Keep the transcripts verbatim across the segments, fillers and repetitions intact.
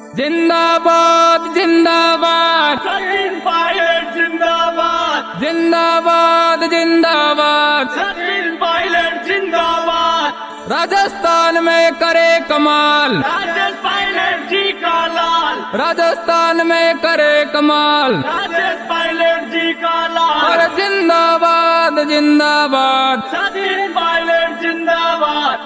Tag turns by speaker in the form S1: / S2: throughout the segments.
S1: जिंदाबाद जिंदाबाद
S2: सचिन पायलट जिंदाबाद
S1: जिंदाबाद जिंदाबाद
S2: सचिन पायलट जिंदाबाद।
S1: राजस्थान में करे कमाल,
S2: राजेश पायलट जी का लाल,
S1: राजस्थान में करे कमाल।
S2: राजेश पायलट जी का लाल।
S1: और जिंदाबाद जिंदाबाद
S2: सचिन पायलट जिंदाबाद।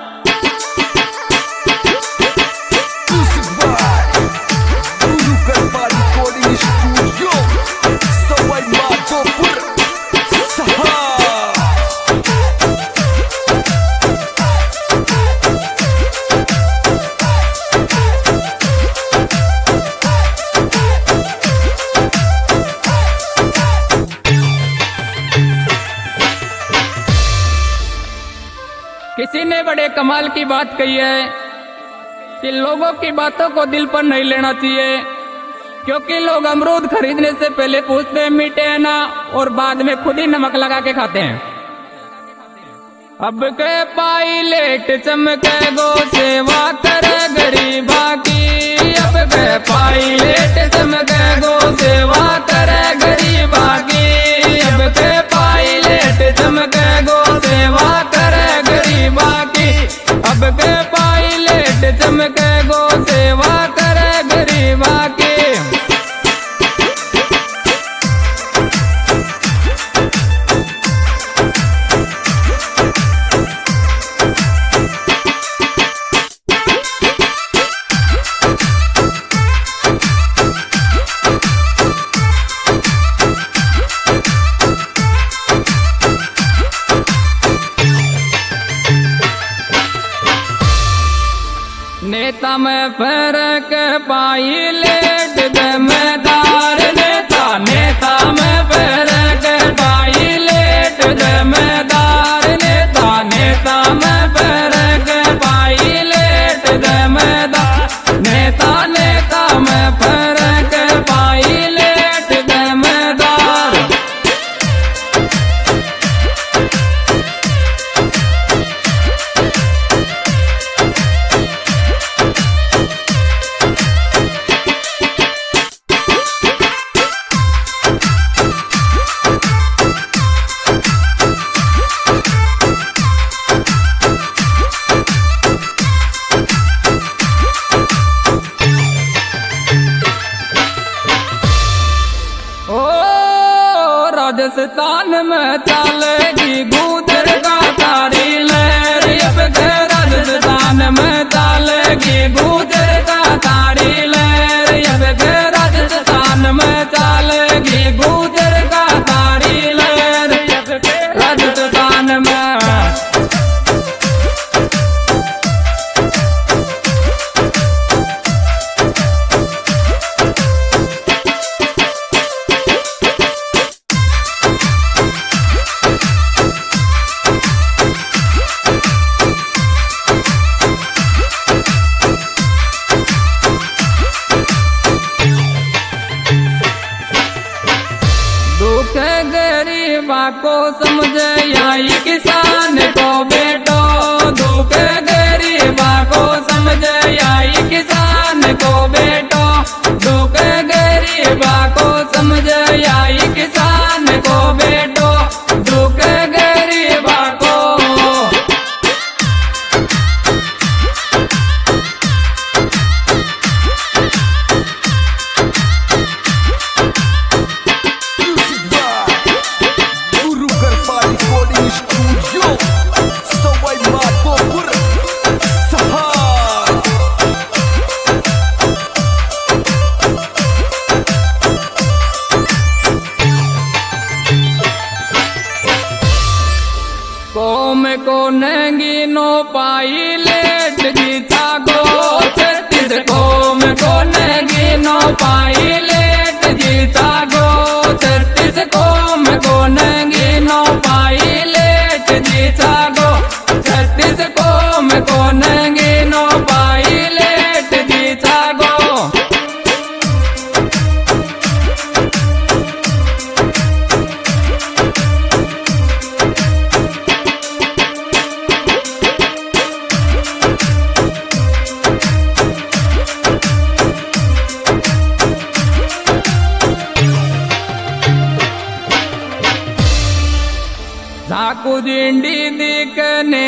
S1: किसी ने बड़े कमाल की बात कही है कि लोगों की बातों को दिल पर नहीं लेना चाहिए, क्योंकि लोग अमरूद खरीदने से पहले पूछते हैं मीठे हैं ना, और बाद में खुद ही नमक लगा के खाते हैं। अब के पायलट चमके गो सेवा करे गरीबा की, अब के पायलट चमके गो सेवा करे गरीबा की, अब के पायलट चमके गो सेवा करे गरीबा की, अब के पायलट चमके गो सेवा करे गरीबा की। नेता में फर्क पायलट दमदार नेता, नेता में फर्क पायलट दमदार नेता, नेता में फर्क पायलट दमदार नेता, नेता में फर्क पायलट दमदार। राजस्थान में चलेगी गुजर का तारी लहर, अब के राजस्थान में चलेगी गुजर का तारी लहर, अब के राजस्थान में चलेगी गुजर का तारी लहर, अब के राजस्थान में। गरीबा को समझे आई किसान को बेटो, दुख गरीबा को समझे आई किसान को बेटो, दुख गरीबा को समझे आई किसान को बेटो, दुख गरीबा को।
S3: Recording Studio.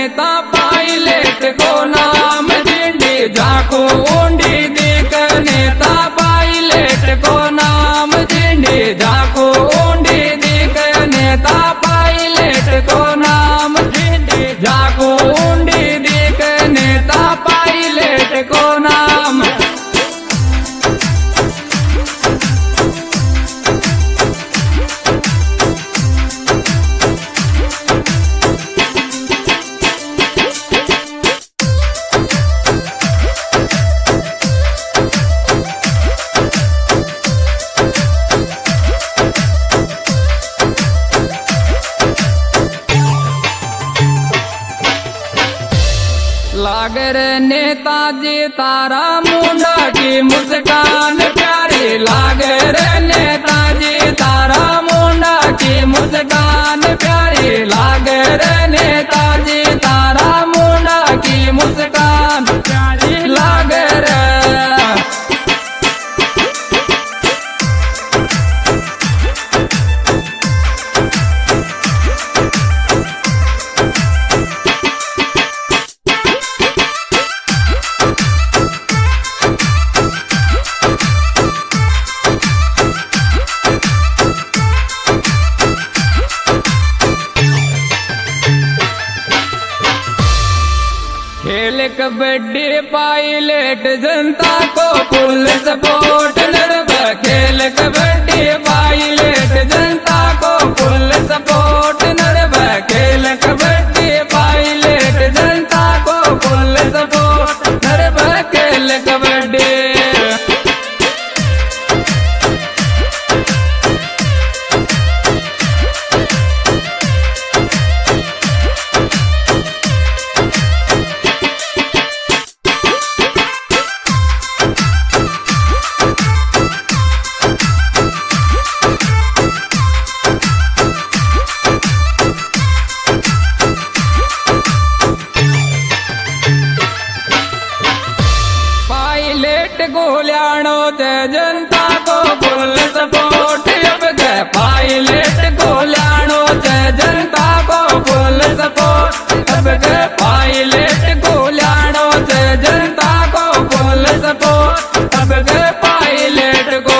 S1: नेता पायलट को नाम झिंडी झाको ऊंडी देख नेता पायलट को नाम झिंडी झाको ऊंडी देख नेता पायलट को नाम झिंडी झाको ऊंडी देख नेता पायलट को नाम। लागर नेताजी तारा मुंडा की मुस्कान प्यारी लागर नेताजी तारा मुंडा की मुस्कान प्यारी लागर नेताजी तारा मुंडा की मुस्कान प्यारी लागर। खेल कबड्डी पायलट जनता को फुल सपोर्ट निर्भय खेल कबड्डी पायलट जनता को फुल सपोर्ट निर्भय खेल कबड्डी पायलट जनता को फुल सपोर्ट निर्भय खेल कबड्डी। गोल्याणो ते जनता को फुल सपोर्ट अब गए पायलट गोल्याणो ते जनता को फुल सपोर्ट अब गए पायलट गोल्याणो ते जनता को फुल सपोर्ट अब गए पायलट को।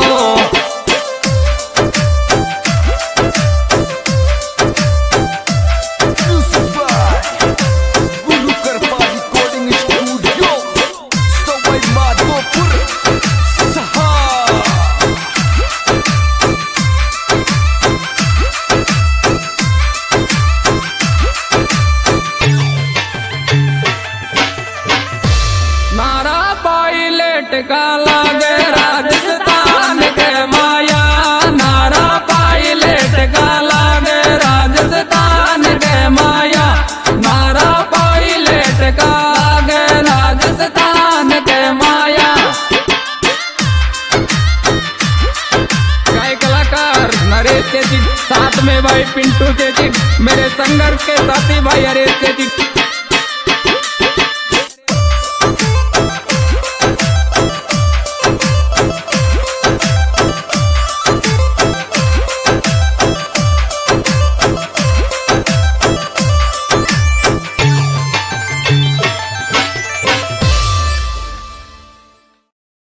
S1: नारा पायलट का लागे राजस्थान के माया नारा पायलट का लागे राजस्थान के माया नारा पायलट का लागे राजस्थान के माया। गाय कलाकार नरेश चेचिक साथ में भाई पिंटू चेचिक मेरे संघर्ष के साथी भाई हरेश चेचिक।